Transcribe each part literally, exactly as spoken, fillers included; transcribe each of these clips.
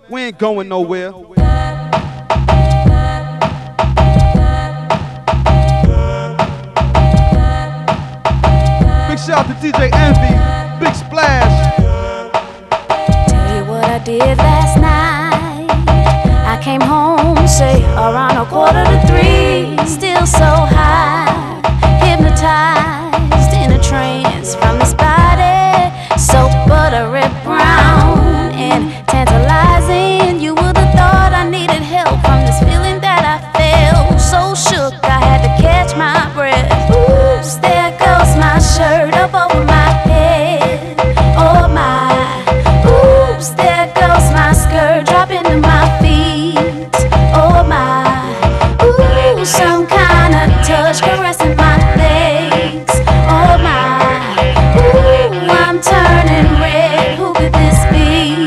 We ain't going nowhere. Big shout out to D J Envy, Big Splash. Tell you what I did last night. I came home, say around a quarter to three. Still so high, hypnotized in a trance from this body, so buttery brown and tantalizing. You would have thought I needed help from this feeling that I felt. So shook, I had to catch my breath. Oops, there goes my shirt up over my head. Oh my, oops, there goes my skirt dropping to my feet. Oh my, ooh, some kind of touch caressing my legs. Oh my, ooh, I'm turning red. Who could this be?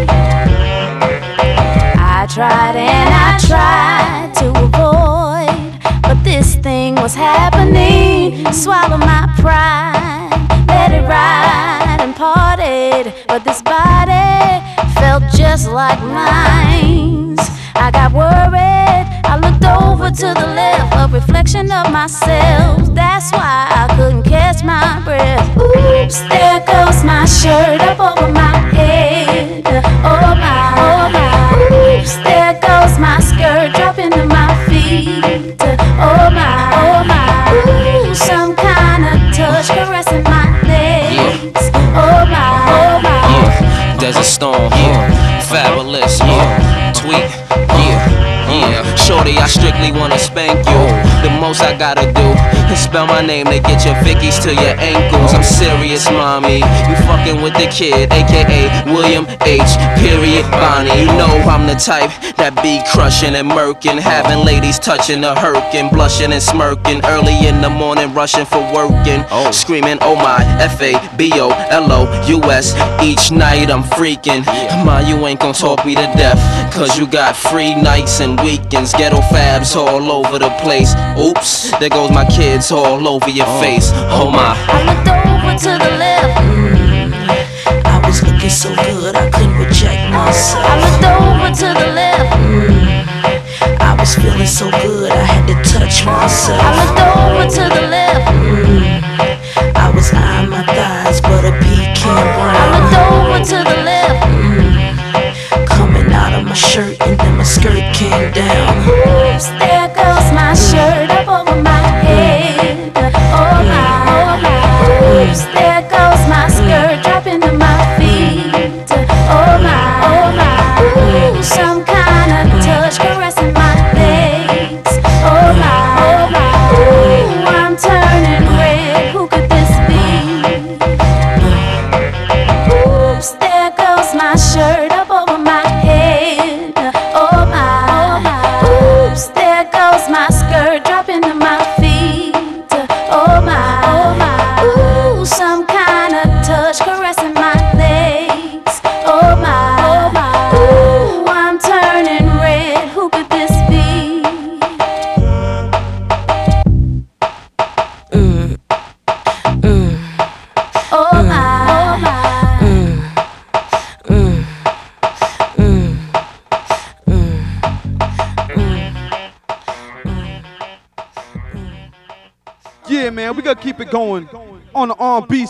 I tried and I tried to avoid, but this thing was happening. Swallow my pride, let it ride and parted, but this body felt just like mine. I got worried, I looked over to the left, a reflection of myself. That's why I couldn't catch my breath. Oops, there goes my shirt up over my head. Oh my, oh my. Oops, there goes my skirt dropping to my feet. Oh my, oh my. Ooh, some kind of touch caressing my legs. Oh my, oh my. Yeah, Desert Storm, yeah, Fabulous, yeah, Tweet, yeah, yeah. Shorty, I strictly wanna spank you. The most I gotta do is spell my name to get your Vickies to your ankles. I'm serious, mommy. You fucking with the kid, aka William H. Period Bonnie. You know I'm the type that be crushing and murking, having ladies touching a hurkin', blushing and smirking. Early in the morning, rushing for working, screaming, oh my, F A B O L O U S. Each night I'm freaking. Ma, you ain't gon' talk me to death, cause you got free nights and weekends. Ghetto fabs all over the place. Oops, there goes my kids all over your face. Oh my. I looked over to the left. Mm, I was looking so good I couldn't reject myself. I looked over to the left. Mm, I was feeling so good I had to touch myself. I looked over to the left. Mm, I was eyeing my thighs, but a pecan brown. I looked over to the left. Mm, coming out of my shirt and then my skirt came down. Oops, there goes my shirt up over my head. Oh my, oh my. Oops, there goes my skirt dropping to my feet. Oh my, oh my. Ooh, some kind of touch caressing my legs. Oh my, oh my. Ooh, I'm turning red. Who could this be? Oops, there goes my shirt up over my head. Oh my, oh my. Oops, there goes my skirt dropping to my feet. Oh my, oh my. Ooh, some kind of touch caressing my legs. Oh my, oh my. Ooh, I'm turning red. Who could this be? Mm, mm, Oh my, oh my. mm, mm, mm, mm. Yeah, man, we gotta keep it going on the R and B